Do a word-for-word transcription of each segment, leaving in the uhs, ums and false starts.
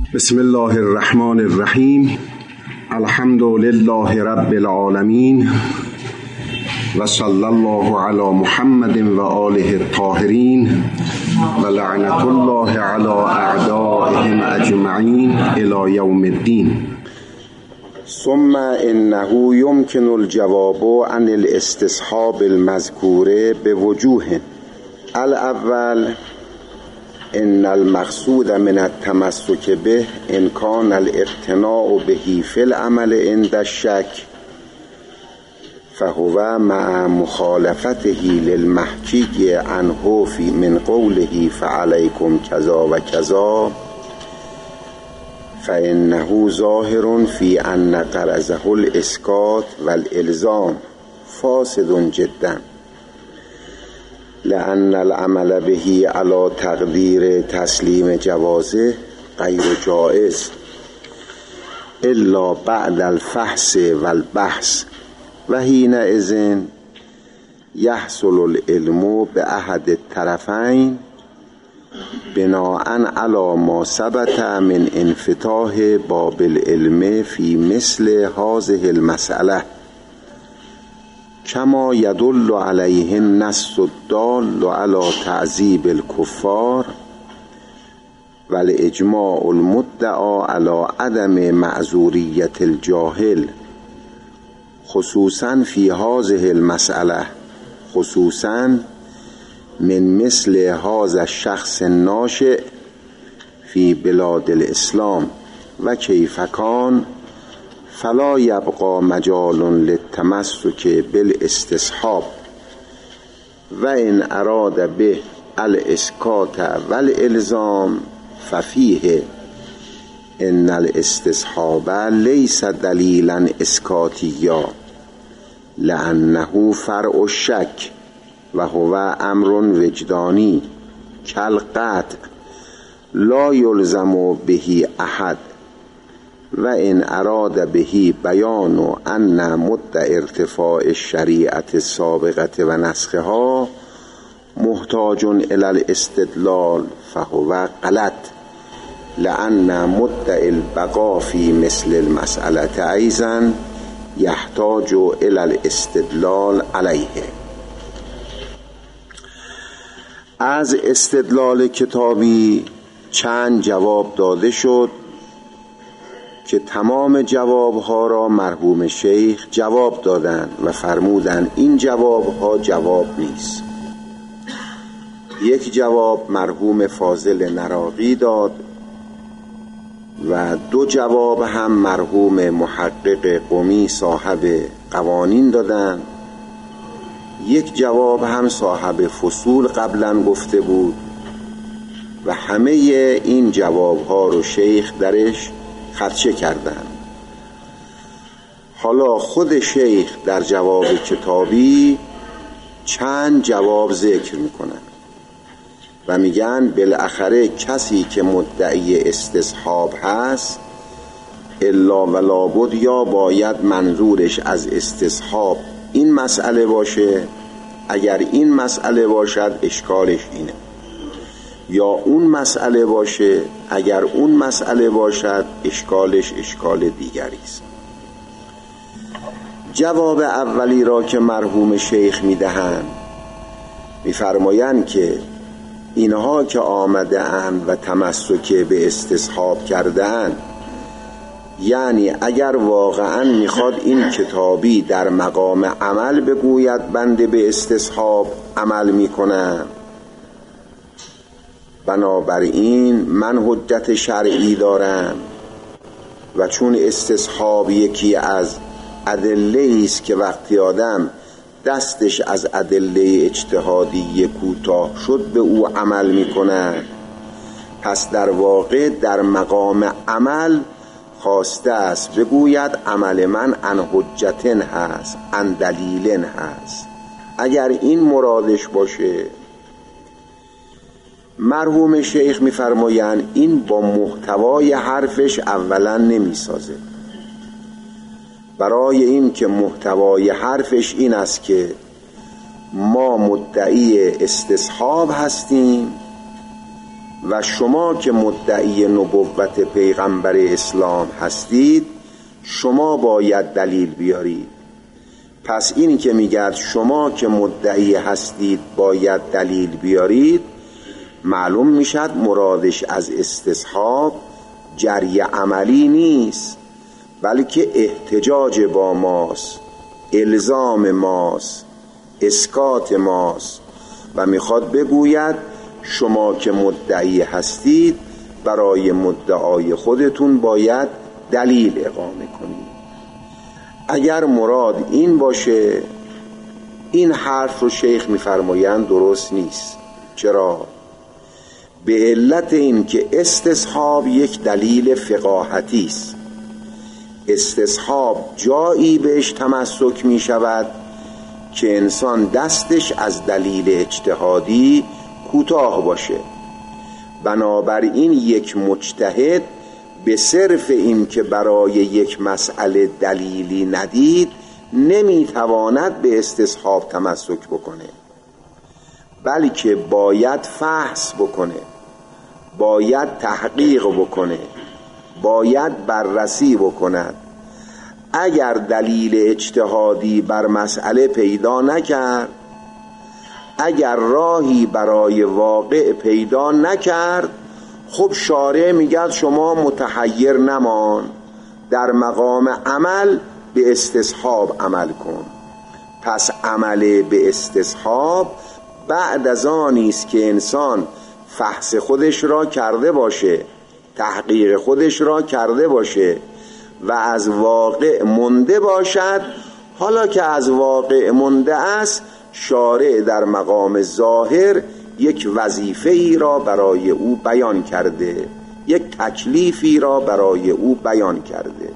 بسم الله الرحمن الرحیم. الحمد لله رب العالمین و صلی الله علی محمد و آله الطاهرین و لعنت الله علی اعدائهم اجمعین الی یوم الدین. ثم انه يمكن الجواب عن الاستصحاب المذکور بوجوه. الاول ان المقصود من التمسك به ان كان الاقتناع به في العمل عند الشك فهو مع مخالفته للمحكي عنه في من قوله فعليكم كذا وكذا فإنه ظاهر في أن غرضه الإسقاط والإلزام فاسد جدا، لأن العمل به على تقدير تسليم جوازه غير جائز إلا بعد الفحص والبحث، وحينئذ يحصل العلم بأحد الطرفين بناء على ما ثبت من انفتاح باب العلم في مثل هذه المسألة، كما يدل عليه النص الدال على تعذيب الكفار والإجماع المدعى على عدم معذورية الجاهل، خصوصا في هذه المسألة، خصوصا من مثل هذا الشخص الناشئ في بلاد الإسلام وكيف كان، فلا يبقى مجال للتمسك بالاستصحاب، وإن أراد به الإسقاط والإلزام ففيه إن الاستصحاب ليس دليلا إسقاطيا لأنه فرع الشك وهو أمر وجداني كالقطع لا يلزم به أحد، وإن أراد به بيان أن مدة ارتفاع الشريعة السابقة ونسخها محتاج إلى الاستدلال فهو غلط، لأن مدة البقاء في مثل المسألة أيضا يحتاج إلى الاستدلال عليه. از استدلال کتابی چند جواب داده شد که تمام جوابها را مرحوم شیخ جواب دادند و فرمودند این جوابها جواب نیست. یک جواب مرحوم فاضل نراقی داد و دو جواب هم مرحوم محقق قمی صاحب قوانین دادند. یک جواب هم صاحب فصول قبلا گفته بود و همه این جواب ها رو شیخ درش خدشه کردن. حالا خود شیخ در جواب کتابی چند جواب ذکر میکنن و میگن بالاخره کسی که مدعی استصحاب هست الا و لابد یا باید منظورش از استصحاب این مسئله باشه، اگر این مسئله باشد اشکالش اینه، یا اون مسئله باشه اگر اون مسئله باشد اشکالش اشکال دیگری است. جواب اولی را که مرحوم شیخ میدهند میفرمایند که اینها که آمده اند و تمسک به استصحاب کرده اند، یعنی اگر واقعا میخواد این کتابی در مقام عمل بگوید بنده به استصحاب عمل میکنم، بنابراین من حجت شرعی دارم و چون استصحاب یکی از ادله است که وقتی آدم دستش از ادله اجتهادی کوتاه شد به او عمل میکنه، پس در واقع در مقام عمل خواسته است بگوید عمل من عن حجتن هست، عن دلیلن هست. اگر این مرادش باشه، مرحوم شیخ میفرمایند این با محتوای حرفش اولا نمیسازه. برای این که محتوای حرفش این است که ما مدعی استصحاب هستیم و شما که مدعی نبوت پیغمبر اسلام هستید شما باید دلیل بیارید. پس اینی که میگه شما که مدعی هستید باید دلیل بیارید، معلوم میشد مرادش از استصحاب جری عملی نیست، بلکه احتجاج با ماست، الزام ماست، اسکات ماست و میخواد بگوید شما که مدعی هستید برای مدعای خودتون باید دلیل اقامه کنید. اگر مراد این باشه، این حرف رو شیخ میفرمایند درست نیست. چرا؟ به علت این که استصحاب یک دلیل فقاهتی است. استصحاب جایی بهش تمسک می شود که انسان دستش از دلیل اجتهادی کوتاه باشه. بنابراین یک مجتهد به صرف این که برای یک مسئله دلیلی ندید نمیتواند به استصحاب تمسک بکنه، بلکه باید فحص بکنه، باید تحقیق بکنه، باید بررسی بکند. اگر دلیل اجتهادی بر مسئله پیدا نکرد، اگر راهی برای واقع پیدا نکرد، خب شارع میگه شما متحیر نمان، در مقام عمل به استصحاب عمل کن. پس عمل به استصحاب بعد از آنی است که انسان فحص خودش را کرده باشه، تحقیق خودش را کرده باشه و از واقع مونده باشد. حالا که از واقع مونده است، شارع در مقام ظاهر یک وظیفه ای را برای او بیان کرده، یک تکلیفی را برای او بیان کرده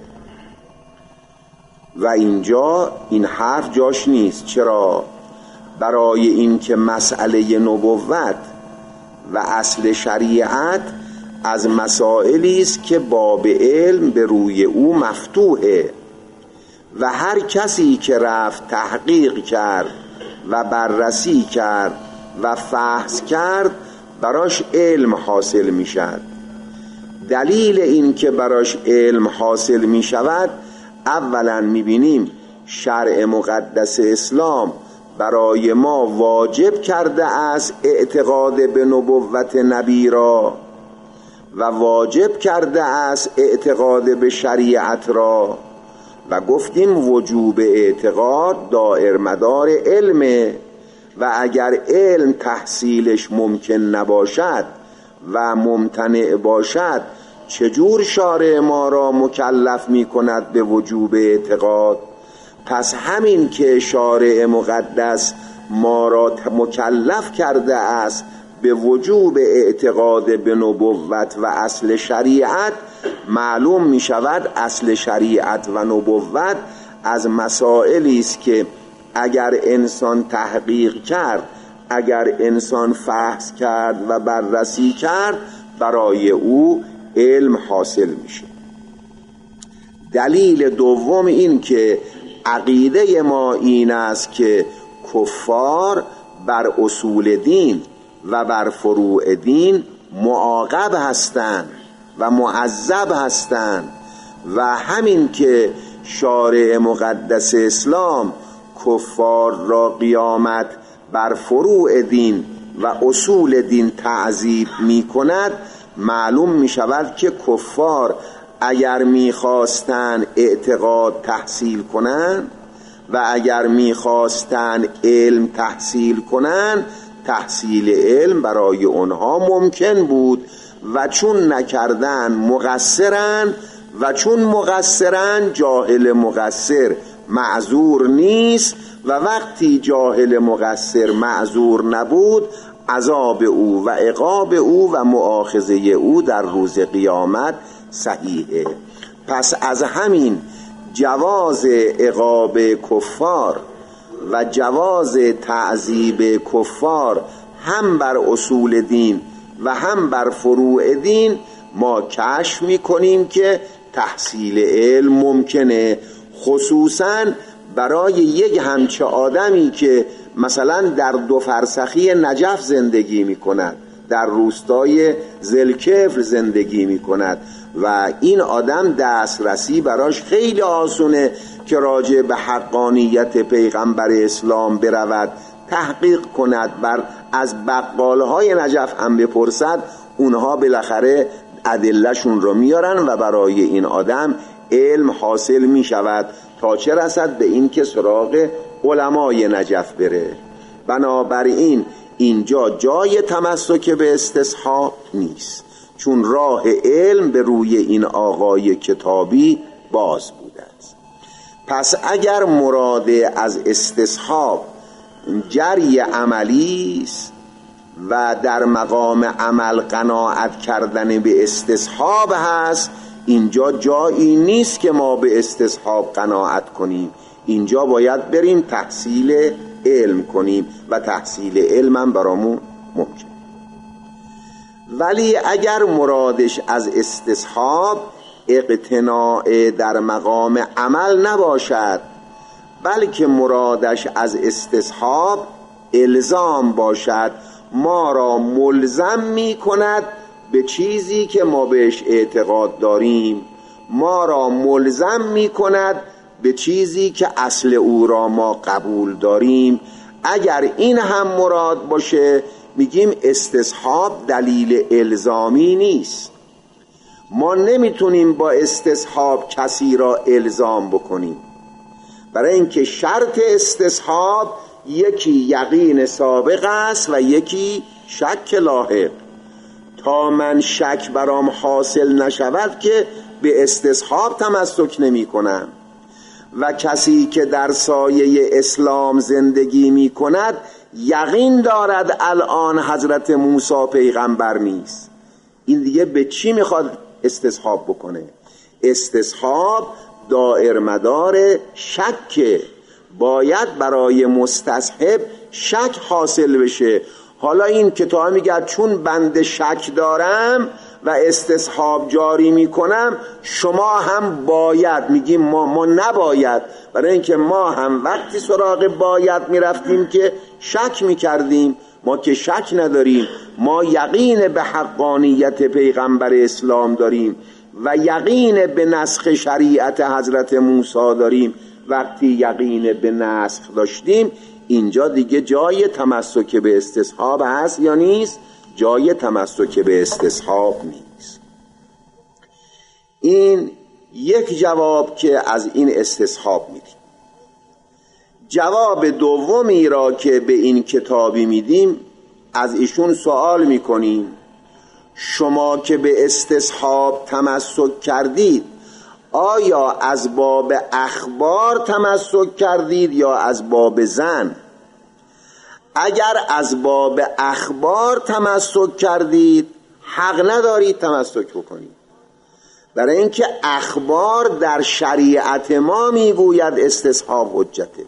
و اینجا این حرف جاش نیست. چرا؟ برای این که مسئله نبوت و اصل شریعت از مسائلی است که باب علم به روی او مفتوحه و هر کسی که رفت تحقیق کرد و بررسی کرد و فحص کرد براش علم حاصل می شد. دلیل این که براش علم حاصل می شود، اولا می بینیم شرع مقدس اسلام برای ما واجب کرده است اعتقاد به نبوت نبی را و واجب کرده است اعتقاد به شریعت را و گفتیم وجوب اعتقاد دائر مدار علمه و اگر علم تحصیلش ممکن نباشد و ممتنع باشد چجور شارع ما را مکلف می کند به وجوب اعتقاد؟ پس همین که شارع مقدس ما را مکلف کرده است به وجوب اعتقاد به نبوت و اصل شریعت، معلوم می شود اصل شریعت و نبوت از مسائلی است که اگر انسان تحقیق کرد، اگر انسان فحص کرد و بررسی کرد، برای او علم حاصل میشه. دلیل دوم این که عقیده ما این است که کفار بر اصول دین و بر فروع دین معاقب هستند و معذب هستند و همین که شارع مقدس اسلام کفار را قیامت بر فروع دین و اصول دین تعذیب می کند، معلوم می شود که کفار اگر می خواستن اعتقاد تحصیل کنند و اگر می خواستن علم تحصیل کنند، تحصیل علم برای آنها ممکن بود و چون نکردن مقصرن و چون مقصرن جاهل مقصر معذور نیست و وقتی جاهل مقصر معذور نبود عذاب او و عقاب او و مؤاخذه او در روز قیامت صحیحه. پس از همین جواز عقاب کفار و جواز تعذیب کفار هم بر اصول دین و هم بر فروع دین ما کشف می‌کنیم که تحصیل علم ممکنه، خصوصاً برای یک همچه آدمی که مثلا در دو فرسخی نجف زندگی می‌کند، در روستای ذوالکفل زندگی می کند و این آدم دسترسی براش خیلی آسونه که راجع به حقانیت پیغمبر اسلام برود تحقیق کند، بر از بقالهای نجف هم بپرسد، اونها بالاخره ادلهشون رو میارن و برای این آدم علم حاصل می شود تا چه رسد به این که سراغ علمای نجف بره. بنابراین اینجا جای تمسک به استصحاب نیست، چون راه علم به روی این آقای کتابی باز بوده است. پس اگر مراد از استصحاب جری عملی است و در مقام عمل قناعت کردن به استصحاب هست، اینجا جایی نیست که ما به استصحاب قناعت کنیم. اینجا باید بریم تحصیل علم کنیم و تحصیل علم هم برامون ممکن. ولی اگر مرادش از استصحاب اقتناع در مقام عمل نباشد، بلکه مرادش از استصحاب الزام باشد، ما را ملزم می کند به چیزی که ما بهش اعتقاد داریم، ما را ملزم می کند به چیزی که اصل او را ما قبول داریم، اگر این هم مراد باشه میگیم استصحاب دلیل الزامی نیست. ما نمیتونیم با استصحاب کسی را الزام بکنیم، برای اینکه شرط استصحاب یکی یقین سابق است و یکی شک لاحق. تا من شک برام حاصل نشود که به استصحاب تمسک نمی کنم. و کسی که در سایه اسلام زندگی می کند یقین دارد الان حضرت موسی پیغمبر نیست، این دیگه به چی میخواد استصحاب بکنه؟ استصحاب دائر مدار شک، باید برای مستصحب شک حاصل بشه. حالا این کتاب میگه چون بنده شک دارم و استصحاب جاری میکنم، شما هم باید. میگیم ما ما نباید، برای اینکه ما هم وقتی سراغ باید میرفتیم که شک میکردیم. ما که شک نداریم، ما یقین به حقانیت پیغمبر اسلام داریم و یقین به نسخ شریعت حضرت موسی داریم. وقتی یقین به نسخ داشتیم، اینجا دیگه جای تمسک به استصحاب هست یا نیست؟ جای تمسک به استصحاب نیست. این یک جواب که از این استصحاب میدیم. جواب دومی را که به این کتابی میدیم، از ایشون سوال میکنیم شما که به استصحاب تمسک کردید، آیا از باب اخبار تمسک کردید یا از باب ظن؟ اگر از باب اخبار تمسک کردید، حق ندارید تمسک بکنید، برای اینکه اخبار در شریعت ما میگوید استصحاب حجته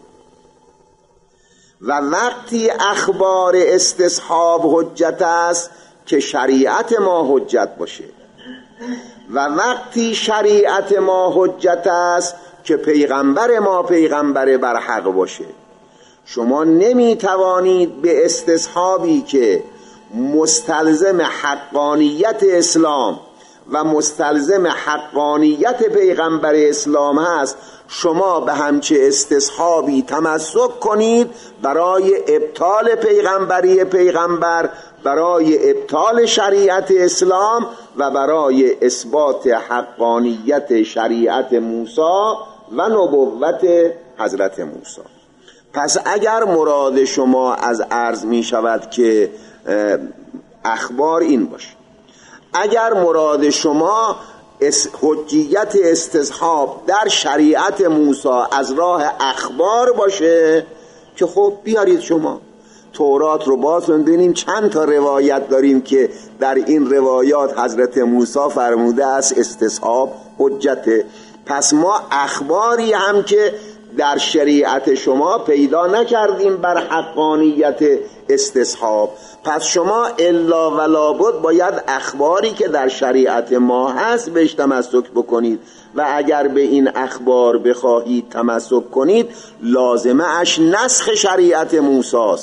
و وقتی اخبار استصحاب حجت است که شریعت ما حجت باشه، و وقتی شریعت ما حجت است که پیغمبر ما پیغمبر برحق باشه. شما نمیتوانید به استصحابی که مستلزم حقانیت اسلام و مستلزم حقانیت پیغمبر اسلام هست، شما به همچه استصحابی تمسک کنید برای ابطال پیغمبری پیغمبر، برای ابطال شریعت اسلام و برای اثبات حقانیت شریعت موسی و نبوت حضرت موسی. پس اگر مراد شما از عرض می شود که اخبار این باشه، اگر مراد شما حجیت استصحاب در شریعت موسی از راه اخبار باشه، که خب بیارید شما تورات رو باز ببینیم چند تا روایت داریم که در این روایات حضرت موسی فرموده است استصحاب حجته. پس ما اخباری هم که در شریعت شما پیدا نکردیم بر حقانیت استصحاب، پس شما الا ولا بد باید اخباری که در شریعت ما هست بهش تمسک بکنید، و اگر به این اخبار بخواهید تمسک کنید لازمه اش نسخ شریعت موسی است.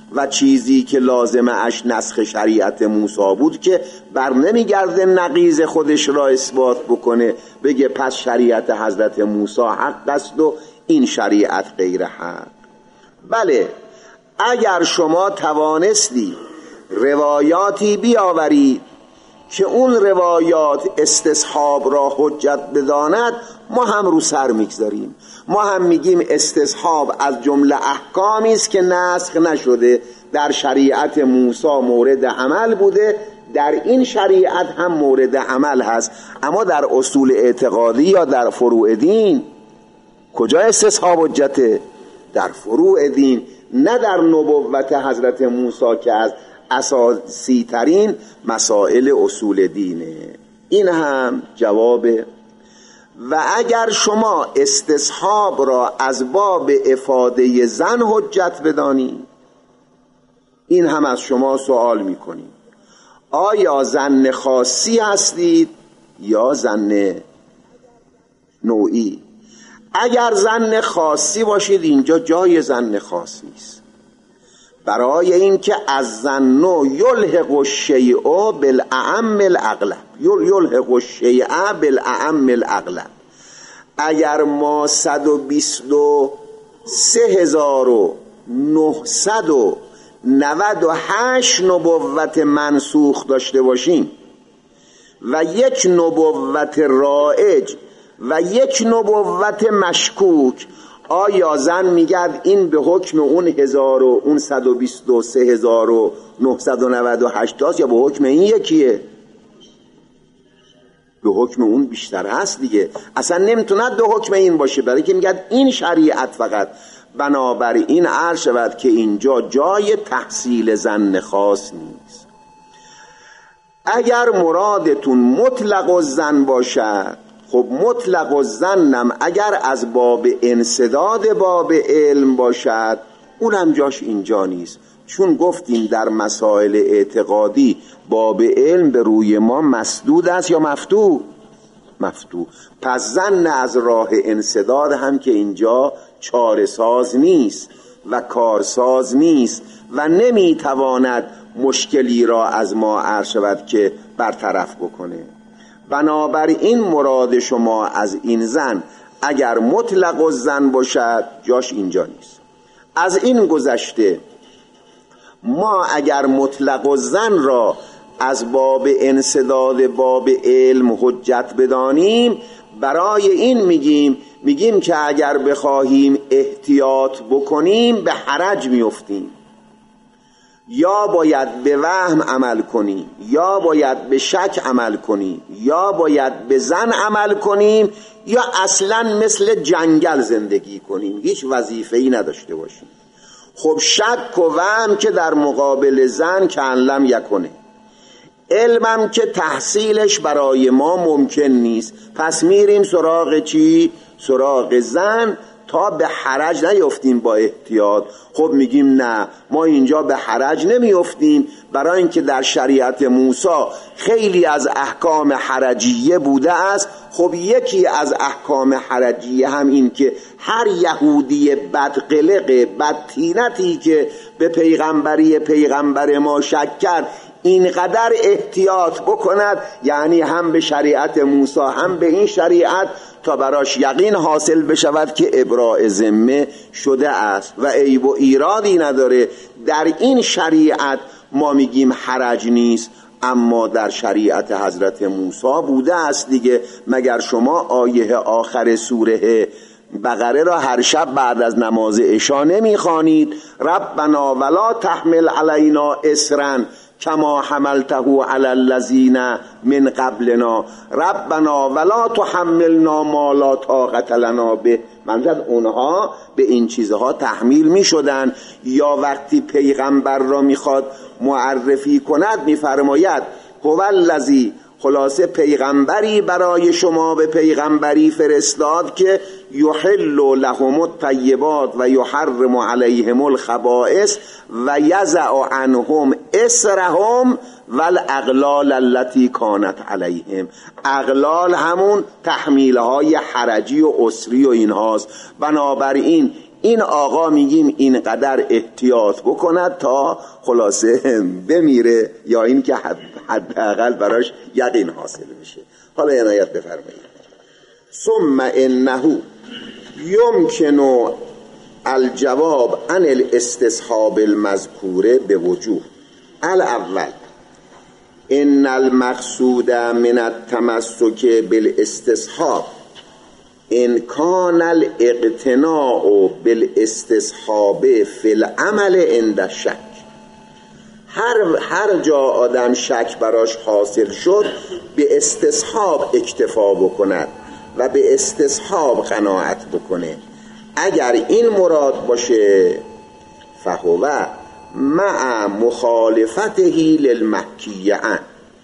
و چیزی که لازمه اش نسخ شریعت موسی بود که بر نمیگرده نقیض خودش را اثبات بکنه، بگه پس شریعت حضرت موسی حق است و این شریعت غیر حق. بله، اگر شما توانستی روایاتی بیاورید که اون روایات استصحاب را حجت بداند، ما هم رو سر میگذاریم. ما هم میگیم استصحاب از جمله احکامی است که نسخ نشده، در شریعت موسی مورد عمل بوده، در این شریعت هم مورد عمل هست. اما در اصول اعتقادی یا در فروع دین کجا استصحاب حجته؟ در فروع دین، نه در نبوت حضرت موسی که از اساسی ترین مسائل اصول دینه. این هم جواب. و اگر شما استصحاب را از باب افاده زن حجت بدانید، این هم از شما سوال میکنیم آیا زن خاصی هستید یا زن نوعی؟ اگر زن خاصی باشید اینجا جای زن خاص نیست، برای اینکه از زن یلحق الشیء بالاعم الاغلب، یلحق الشیء بالاعم الاغلب. اگر ما صد و بیست و سه هزار و نهصد و نود و هشت نبوت منسوخ داشته باشیم و یک نبوت رائج و یک نبوت مشکوک، آیا زن میگد این به حکم اون هزار و اون صد و بیست و سه هزار و نهصد و نود و هشت هست یا به حکم این یکیه؟ به حکم اون بیشتر هست دیگه. اصلا نمیتوند به حکم این باشه، برای که میگد این شریعت فقط. بنابراین عرض شود که اینجا جای تحصیل زن خاص نیست. اگر مرادتون مطلق الزن باشد، خب مطلق الزنم اگر از باب انسداد باب علم باشد، اونم جاش اینجا نیست، چون گفتیم در مسائل اعتقادی باب علم به روی ما مسدود است یا مفتوح؟ مفتوح. پس زن از راه انسداد هم که اینجا چاره ساز نیست و کارساز نیست و نمیتواند مشکلی را از ما عرض شود که برطرف بکنه. بنابراین مراد شما از این زن اگر مطلق الزن باشد جاش اینجا نیست. از این گذشته ما اگر مطلق الزن را از باب انسداد باب علم حجت بدانیم، برای این میگیم میگیم که اگر بخواهیم احتیاط بکنیم به حرج میفتیم، یا باید به وهم عمل کنیم یا باید به شک عمل کنیم یا باید به ظن عمل کنیم یا اصلا مثل جنگل زندگی کنیم، هیچ وظیفه‌ای نداشته باشیم. خب شک و وهم که در مقابل ظن کأن لم یکنه، علمم که تحصیلش برای ما ممکن نیست، پس میریم سراغ چی؟ سراغ ظن تا به حرج نیفتیم با احتیاط. خب میگیم نه، ما اینجا به حرج نمیفتیم، برای اینکه در شریعت موسی خیلی از احکام حرجیه بوده است. خب یکی از احکام حرجیه هم این که هر یهودی بدقلق بدطینتی که به پیغمبری پیغمبر ما شک کرد اینقدر احتیاط بکند، یعنی هم به شریعت موسی هم به این شریعت، تا براش یقین حاصل بشود که ابراء ذمه شده است و عیب و ایرادی نداره. در این شریعت ما میگیم حرج نیست، اما در شریعت حضرت موسی بوده است دیگه. مگر شما آیه آخر سوره بقره را هر شب بعد از نماز عشا نمیخوانید؟ ربنا ولا تحمل علینا اصرا کما حملته علی الذین من قبلنا ربنا ولا تحملنا ما لا طاقة لنا به. منظور اونها به این چیزها تحمیل می شدن. یا وقتی پیغمبر را میخواد معرفی کند میفرماید هو الذی، خلاصه پیغمبری برای شما به پیغمبری فرستاد که یحل لهم الطیبات و یحرم علیهم الخبائث و یضع عنهم اصرهم والاغلال التي کانت علیهم. اغلال همون تحمیلهای حرجی و اسری و اینهاست. بنابراین این آقا میگیم اینقدر احتیاط بکند تا خلاصه بمیره یا این که حداقل براش یقین حاصل بشه. حالا عنایت بفرمایید. ثم انه یمکن الجواب عن الاستصحاب المذکوره به وجوه. الاول ان المقصود من التمسک بالاستصحاب ان کان الاقتناع بالاستصحاب فی العمل عند الشک. هر هر جا آدم شک براش حاصل شد به استصحاب اکتفا بکند و به استصحاب قناعت بکنه. اگر این مراد باشه فهو مع مخالفته للمحکی عنه،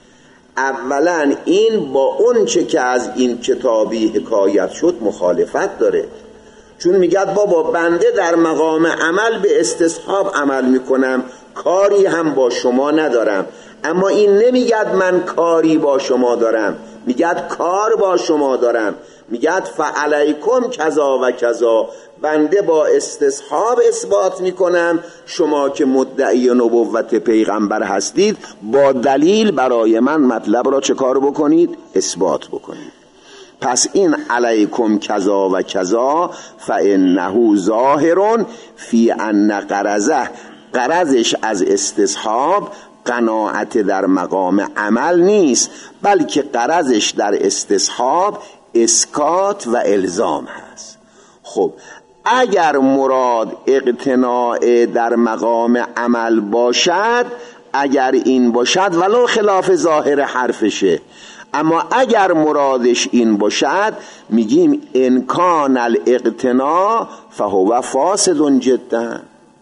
اولا این با اون چه که از این کتابی حکایت شد مخالفت داره، چون میگه بابا بنده در مقام عمل به استصحاب عمل میکنم، کاری هم با شما ندارم. اما این نمیگه من کاری با شما دارم، میگه کار با شما دارم، میگه فعلیکم کذا و کذا، بنده با استصحاب اثبات میکنم، شما که مدعی نبوت پیغمبر هستید با دلیل برای من مطلب را چه کار بکنید؟ اثبات بکنید. پس این علیکم کذا و کذا فانه ظاهر فی ان غرضه، غرضش از استصحاب قناعت در مقام عمل نیست، بلکه غرضش در استصحاب اسکات و الزام هست. خب اگر مراد اقتناع در مقام عمل باشد، اگر این باشد ولو خلاف ظاهر حرفشه، اما اگر مرادش این باشد میگیم انکان الاقتناع فهو فاسد جدا.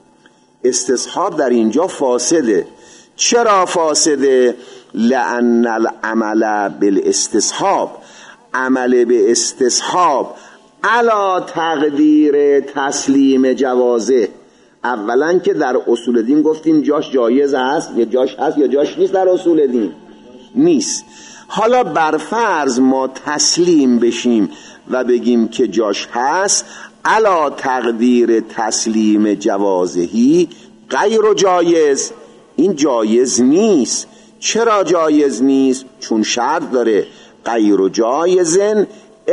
استصحاب در اینجا فاسده. چرا فاسده؟ لأن العمل بالاستصحاب، عمل به استصحاب علا تقدیر تسلیم جوازه. اولا که در اصول دین گفتیم جاش جایز هست یا جاش هست یا جاش نیست، در اصول دین نیست. حالا بر فرض ما تسلیم بشیم و بگیم که جاش هست، علا تقدیر تسلیم جوازهی غیر جایز، این جایز نیست. چرا جایز نیست؟ چون شرط داره غیر جایزن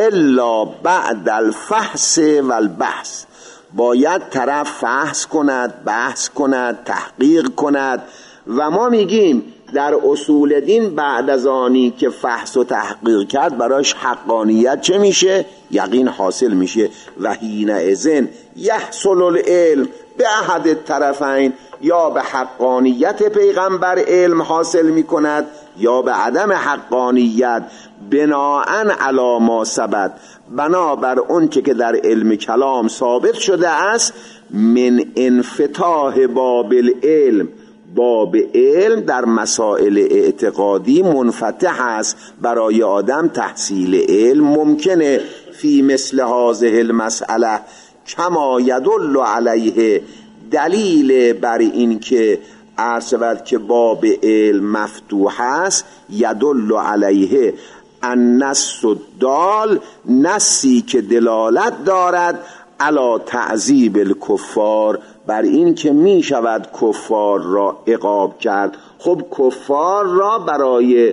الا بعد الفحص و البحث، باید طرف فحص کند، بحث کند، تحقیق کند. و ما میگیم در اصول دین بعد از آنی که فحص و تحقیق کرد براش حقانیت چه میشه؟ یقین حاصل میشه. و حینئذ یحصل العلم به احد الطرفین، یا به حقانیت پیغمبر علم حاصل میکند یا به عدم حقانیت، بناءً علی ما ثبت، بنابر اون که در علم کلام ثابت شده است، من انفتاح باب العلم، باب علم در مسائل اعتقادی منفتح است برای آدم تحصیل علم ممکنه. فی مثل هذه المسئله کما یدل علیه، دلیل بر این که عرض شود که باب علم مفتوح است، یدل علیه النص الدال، نصی که دلالت دارد علی تعذیب الکفار، بر این که می شود کفار را عقاب کرد. خب کفار را برای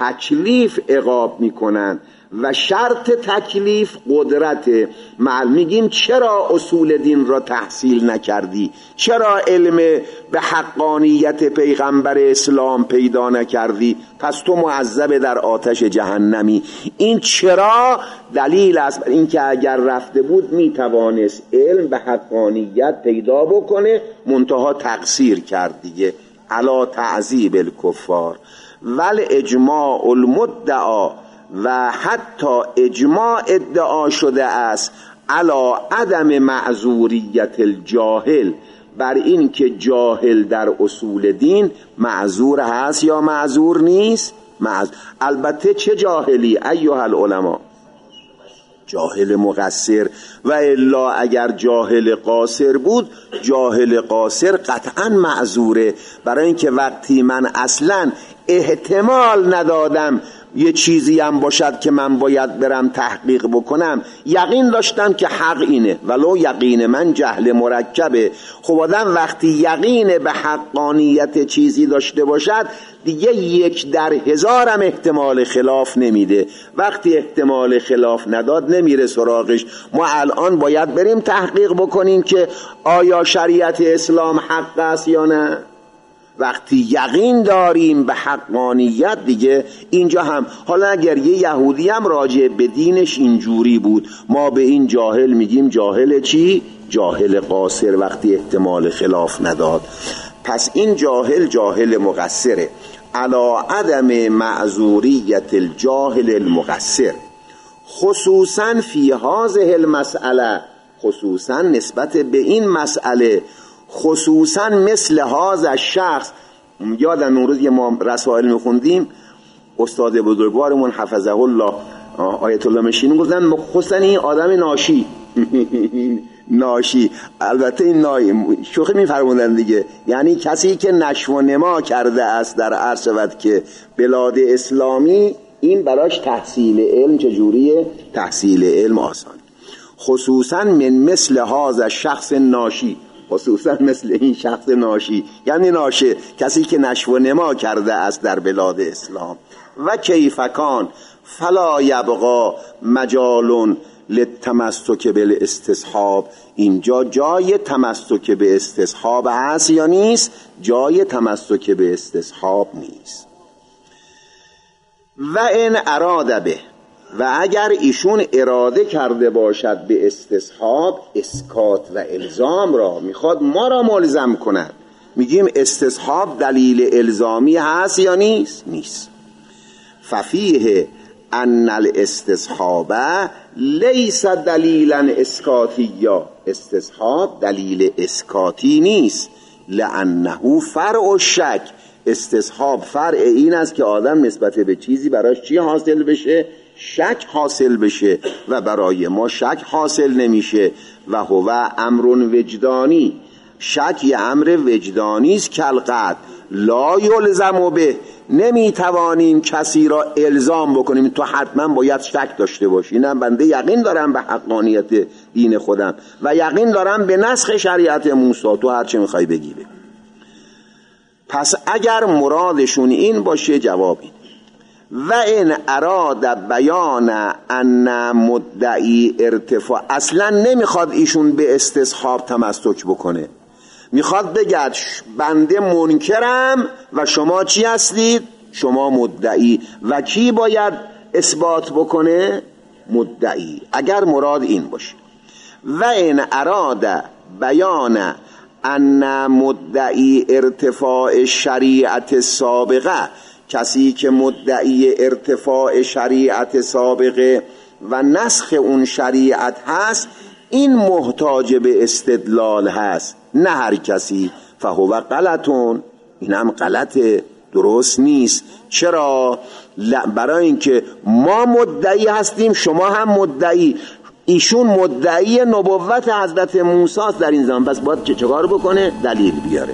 تکلیف عقاب می کنند و شرط تکلیف قدرت. معلوم میگیم چرا اصول دین را تحصیل نکردی؟ چرا علم به حقانیت پیغمبر اسلام پیدا نکردی؟ پس تو معذب در آتش جهنمی. این چرا دلیل است بر اینکه اگر رفته بود میتوانست علم به حقانیت پیدا بکنه، منتها تقصیر کرد دیگه. علا تعذیب الکفار ول اجماع المدعا، و حتی اجماع ادعا شده است علا عدم معذوریت الجاهل، بر این که جاهل در اصول دین معذور هست یا معذور نیست. معذور. البته چه جاهلی ایها العلماء؟ جاهل مقصر. و الا اگر جاهل قاصر بود، جاهل قاصر قطعا معذوره، برای اینکه وقتی من اصلا احتمال ندادم یه چیزی هم باشد که من باید برم تحقیق بکنم، یقین داشتم که حق اینه، ولو یقین من جهل مرکبه. خب آدم وقتی یقین به حقانیت چیزی داشته باشد دیگه یک در هزارم احتمال خلاف نمیده. وقتی احتمال خلاف نداد نمیره سراغش. ما الان باید بریم تحقیق بکنیم که آیا شریعت اسلام حق است یا نه. وقتی یقین داریم به حقانیت دیگه اینجا هم، حالا اگر یه یهودی هم راجع به دینش اینجوری بود، ما به این جاهل میگیم جاهل چی؟ جاهل قاصر، وقتی احتمال خلاف نداد. پس این جاهل جاهل مقصره، علی عدم معذوریت الجاهل المقصر، خصوصا فی هذه المسئله، خصوصا نسبت به این مسئله، خصوصا مثل هذا الشخص. یادم اون روز یه ما رسائل میخوندیم، استاد بزرگوارمون حفظه الله آیت الله مشینی گفتن خصوصا این آدم ناشی ناشی البته این نای شوخی میفرمودن دیگه، یعنی کسی که نشو و نما کرده است در عرض شود که بلاد اسلامی، این براش تحصیل علم چجوریه؟ تحصیل علم آسان. خصوصا من مثل هذا شخص ناشی، خصوصا مثل این شخص ناشی یعنی ناشه، کسی که نشو و نما کرده است در بلاد اسلام. و کیفکان فلا یبقا مجال للتمسک بالاستصحاب، اینجا جای تمسک به استصحاب هست یا نیست؟ جای تمسک به استصحاب نیست. و این اراده به، و اگر ایشون اراده کرده باشد به استصحاب، اسکات و الزام را میخواد ما را ملزم کند، میگیم استصحاب دلیل الزامی هست یا نیست؟ نیست. ففیه ان الاستصحاب لیس دلیلا اسکاتیا، استصحاب دلیل اسکاتی نیست. لانه فرع الشک، استصحاب فرع این است که آدم نسبت به چیزی براش چی حاصل بشه؟ شک حاصل بشه، و برای ما شک حاصل نمیشه. و هو امر وجدانی، شک یه امر وجدانی است. کالقطع لا یلزم به، نمیتوانیم کسی را الزام بکنیم تو حتما باید شک داشته باشی. نه، بنده یقین دارم به حقانیت دین خودم و یقین دارم به نسخ شریعت موسی، تو هر چه میخوای بگی بگی. پس اگر مرادشون این باشه، جواب این. و این اراد بیان ان مدعی ارتفاع، اصلا نمیخواد ایشون به استصحاب تمسک بکنه، میخواد بگه بنده منکرم و شما چی هستید؟ شما مدعی. و کی باید اثبات بکنه؟ مدعی، اگر مراد این باشه. و این اراد بیان ان مدعی ارتفاع شریعت سابقه، کسی که مدعی ارتفاع شریعت سابقه و نسخ اون شریعت هست، این محتاج به استدلال هست، نه هر کسی. فهو غلطون، این هم غلطه، درست نیست. چرا؟ برای اینکه ما مدعی هستیم، شما هم مدعی. ایشون مدعی نبوت حضرت موسی در این زمان، پس باید چه کار بکنه؟ دلیل بیاره.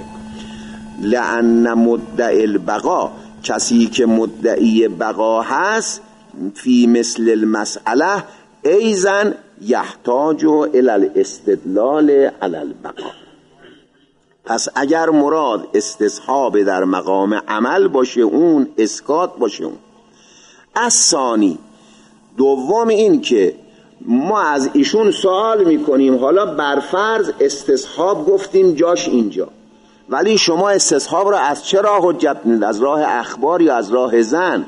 لأن مدعی البقا، کسی که مدعی بقا هست، فی مثل المسئله ایزن یحتاج الی الاستدلال علی البقا. پس اگر مراد استصحاب در مقام عمل باشه، اون اسکات باشه. اون الثانی، دوم این که ما از ایشون سوال میکنیم، حالا برفرض استصحاب گفتیم جاش اینجا، ولی شما استصحاب را از چه راه حجت میدید؟ از راه اخبار یا از راه زن؟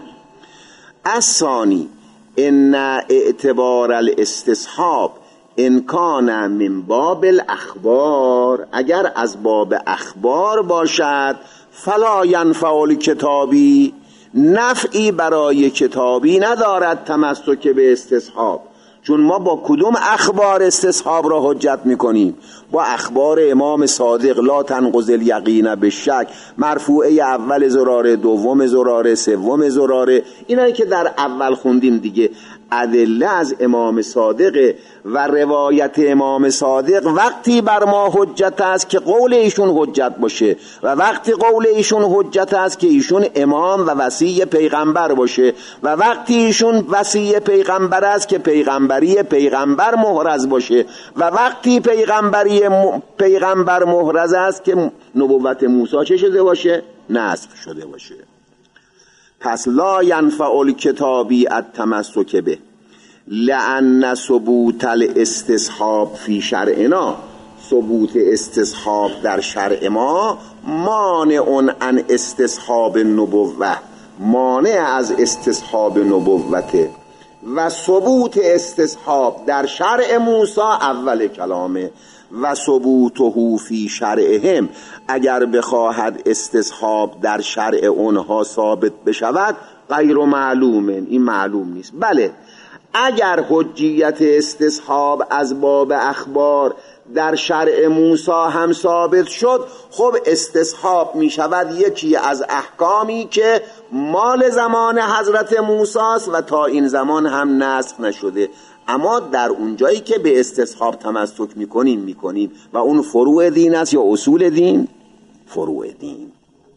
الثانی ان اعتبار الاستصحاب ان کان من باب الاخبار، اگر از باب اخبار باشد، فلا ینفع الکتابی، نفعی برای کتابی ندارد تمسک به استصحاب. چون ما با کدوم اخبار استصحاب را حجت میکنیم؟ با اخبار امام صادق، لا تنقض الیقین بالشک، مرفوعه اول زراره، دوم زراره، سوم زراره، اینایی که در اول خوندیم دیگه. ادله از امام صادق و روایت امام صادق وقتی بر ما حجت است که قول ایشون حجت باشه و وقتی قول ایشون حجت است که ایشون امام و وصی پیغمبر باشه و وقتی ایشون وصی پیغمبر است که پیغمبری پیغمبر محرز باشه و وقتی پیغمبری م... پیغمبر محرز است که نبوت موسی چه شده باشه؟ نسخ شده باشه. پس لا ینفع الکتابی التمسک به لأن ثبوت الاستصحاب فی شرعنا، ثبوت استصحاب در شرع ما مانع عن استصحاب نبوه، مانع از استصحاب نبوته و ثبوت استصحاب در شرع موسی اول کلامه و ثبوته فی شرعهم، اگر بخواهد استصحاب در شرع اونها ثابت بشود غیر معلوم، این معلوم نیست. بله اگر حجیت استصحاب از باب اخبار در شرع موسی هم ثابت شد، خب استصحاب می شود یکی از احکامی که مال زمان حضرت موسی است و تا این زمان هم نسخ نشده. اما در اونجایی که به استصحاب تمسک میکنیم میکنیم و اون فروع دین است یا اصول دین؟ فروع دین.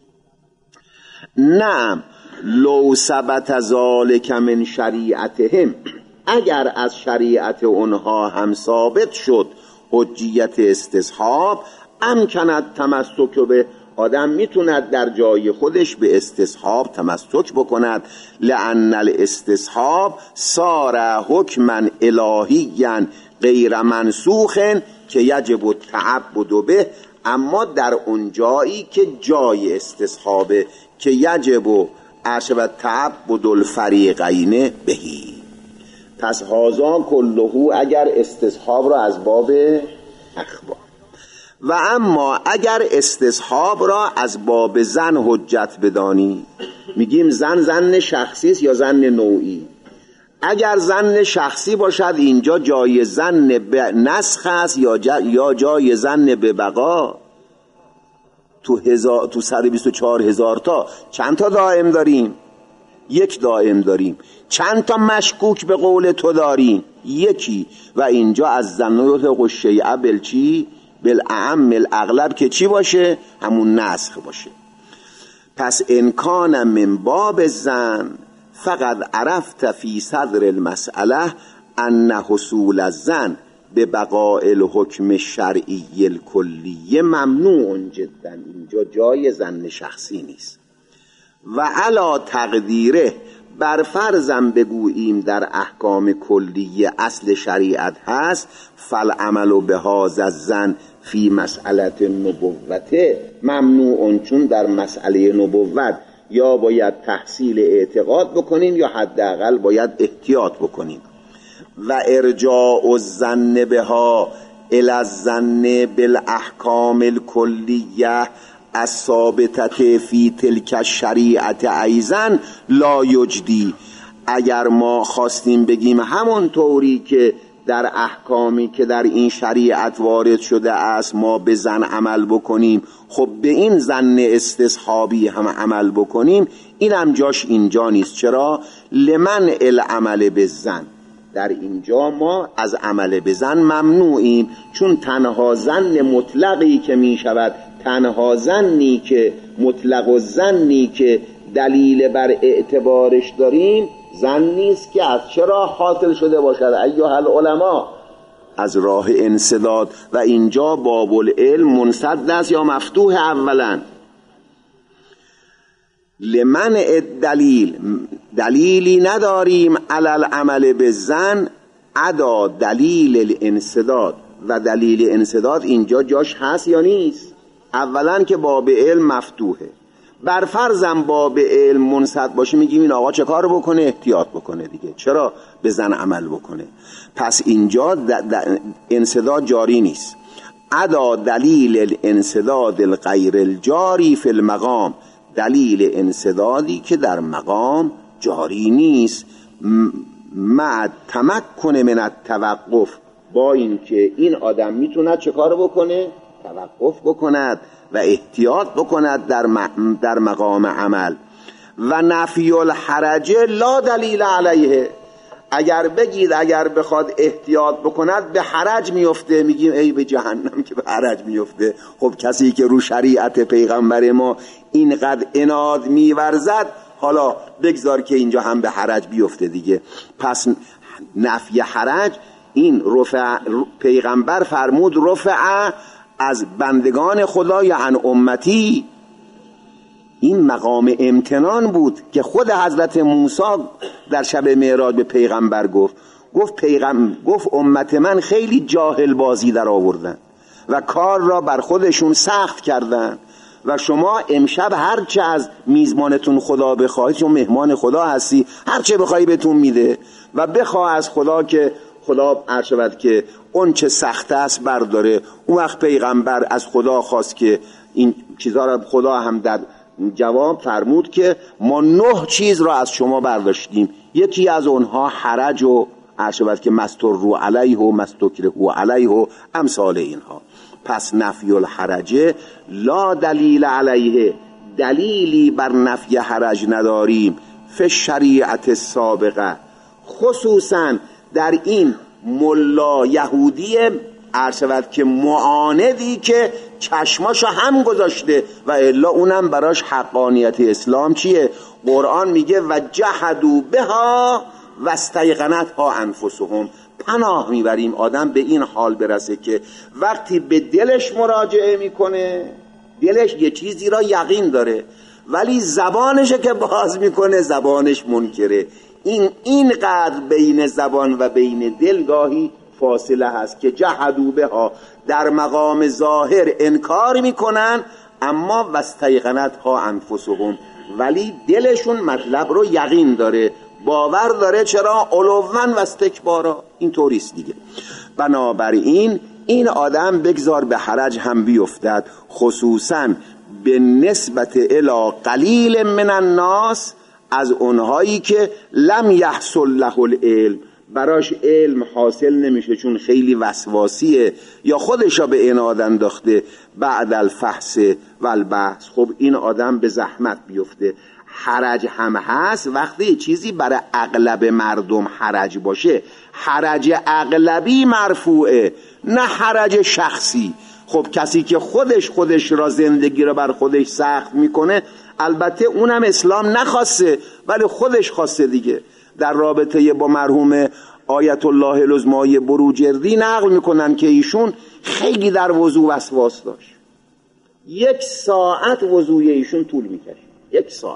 نعم لو ثبت ذلک من شریعتهم، اگر از شریعت اونها هم ثابت شد حجیت استصحاب، امکند تمسک به، آدم میتوند در جای خودش به استصحاب تمسک بکند. لأن الاستصحاب صار حکما الهیا غیر منسوخ که یجب التعبد به، اما در اون جایی که جای استصحابه که یجب اشب تعبد الفریقین بهی. پس هازا کلهو اگر استصحاب را از باب اخبار، و اما اگر استصحاب را از باب زن حجت بدانی، میگیم زن زن شخصی است یا زن نوعی. اگر زن شخصی باشد اینجا جای زن به نسخ است یا جا یا جای زن به بقا. تو هزار تو صد و بیست و چهار هزار تا چند تا دائم داریم؟ یک دائم داریم. چند تا مشکوک به قول تو داریم؟ یکی. و اینجا از زنوت قشیعه بلچی بالاعم الاغلب که چی باشه؟ همون نسخ باشه. پس انکان من باب زن فقط عرفت فی صدر المسئله ان حصول الزن به بقاء الحکم شرعی الکلی ممنوع جدا. اینجا جای زن شخصی نیست. و علا تقدیره، بر فرضم بگوییم در احکام کلی اصل شریعت هست، فالعمل به هذا الزن فی مسئله نبوته ممنوع، چون در مسئله نبوت یا باید تحصیل اعتقاد بکنیم یا حداقل باید احتیاط بکنیم. و ارجاع الظن بها الی الظن بالاحکام الکلیه الثابته فی تلک الشریعت ایضا لا یجدی. اگر ما خواستیم بگیم همون طوری که در احکامی که در این شریعت وارد شده است ما به زن عمل بکنیم، خب به این زن استصحابی هم عمل بکنیم، این هم جاش اینجا نیست. چرا؟ لمن العمل به زن، در اینجا ما از عمل به زن ممنوعیم، چون تنها زن مطلقی که می شود، تنها زنی که مطلق و زنی که دلیل بر اعتبارش داریم زن نیست که از چرا حاصل شده باشد ایها العلماء؟ از راه انسداد. و اینجا باب العلم منسد است یا مفتوح؟ اولا لمنع الدلیل، دلیلی نداریم علی العمل بالزن عدا دلیل الانسداد. و دلیل انسداد اینجا جاش هست یا نیست؟ اولا که باب علم مفتوحه، بر فرضم باب علم منسد باشه میگیم این آقا چه کار بکنه؟ احتیاط بکنه دیگه. چرا؟ به زن عمل بکنه. پس اینجا انسداد جاری نیست. عدا دلیل الانسداد الغیر الجاری فی المقام، دلیل انسدادی که در مقام جاری نیست، مع تمکن من التوقف، با اینکه این آدم میتونه چه کار بکنه؟ توقف بکند و احتیاط بکند در در مقام عمل. و نفی الحرج لا دلیل علیه، اگر بگید اگر بخواد احتیاط بکند به حرج میفته، میگیم ای به جهنم که به حرج میفته. خب کسی که رو شریعت پیغمبر ما اینقدر عناد میورزد، حالا بگذار که اینجا هم به حرج بیفته دیگه. پس نفی حرج این رفع، پیغمبر فرمود رفع از بندگان خدا یا عن امتی، این مقام امتنان بود که خود حضرت موسی در شب معراج به پیغمبر گفت گفت پیغمبر گفت امت من خیلی جاهل بازی در آوردن و کار را بر خودشون سخت کردن و شما امشب هرچه از میزبانتون خدا بخواهید، چون مهمان خدا هستی، هرچه بخوایی بهتون میده و بخواه از خدا که خدا عرشبت که اون چه سخت است برداره. اون وقت پیغمبر از خدا خواست که این چیزها را، خدا هم در جواب فرمود که ما نه چیز را از شما برداشتیم، یکی از اونها حرج و عرشبت که مستر رو علیه و مستکره علیه و امثال اینها. پس نفی الحرج لا دلیل علیه، دلیلی بر نفی حرج نداریم. فی شریعت سابقه، خصوصا در این ملا یهودی عرشبت که معاندی که چشماشو هم گذاشته و الا اونم براش حقانیت اسلام چیه؟ قرآن میگه و جحدوا بها و استیقنتها انفسهم. پناه میبریم آدم به این حال برسه که وقتی به دلش مراجعه میکنه، دلش یه چیزی را یقین داره ولی زبانش که باز میکنه زبانش منکره. این اینقدر بین زبان و بین دل گاهی فاصله هست که جحدوا بها، در مقام ظاهر انکار میکنن اما واستیقنتها انفسهم، ولی دلشون مطلب رو یقین داره، باور داره. چرا؟ علوا و استکبارا. این طوریست دیگه. بنابراین این آدم بگذار به حرج هم بیفتد، خصوصا به نسبت الی قلیل من الناس، از اونهایی که لم یحصل له العلم، براش علم حاصل نمیشه چون خیلی وسواسیه یا خودشا به عناد انداخته بعد الفحص و البحث. خب این آدم به زحمت بیفته. حرج هم هست وقتی چیزی برای اغلب مردم حرج باشه، حرج اغلبی مرفوعه نه حرج شخصی. خب کسی که خودش خودش را زندگی را بر خودش سخت میکنه، البته اونم اسلام نخواسته ولی خودش خواسته دیگه. در رابطه با مرحوم آیت الله العظمای بروجردی نقل میکنن که ایشون خیلی در وضو وسواس داشت، یک ساعت وضوی ایشون طول میکشید، یک ساعت،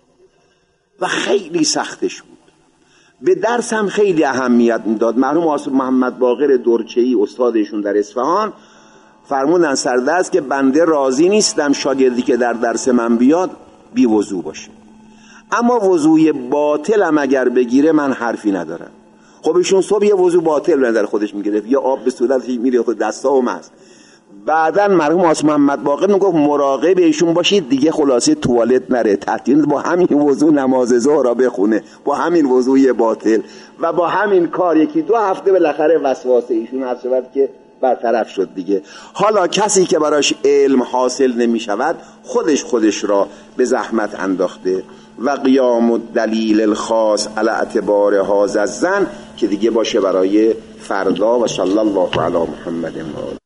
و خیلی سختش بود. به درس هم خیلی اهمیت میداد. مرحوم آصف محمد باقر درچه‌ای استادشون در اصفهان فرمودن سردرس که بنده راضی نیستم شاگردی که در درس من بیاد بی وضو باشه، اما وضوی باطل هم اگر بگیره من حرفی ندارم. خب ایشون صبح یه وضو باطل در خودش میگرفت، یا آب به صورتش میره خود دستا و مست. بعداً مرحوم آصف محمد باقر میگفت مراقب ایشون باشید دیگه خلاصه توالت نره، تحتین با همین وضو نماز ظهر را بخونه، با همین وضوی باطل و با همین کار یکی دو هفته بالاخره وسواس ایشون هست شود که برطرف شد دیگه. حالا کسی که براش علم حاصل نمی شود خودش خودش را به زحمت انداخته. و قیام الدلیل الخاص علی اعتبار هذا الظن که دیگه باشه برای فردا. و صلی الله علی محمد و آله.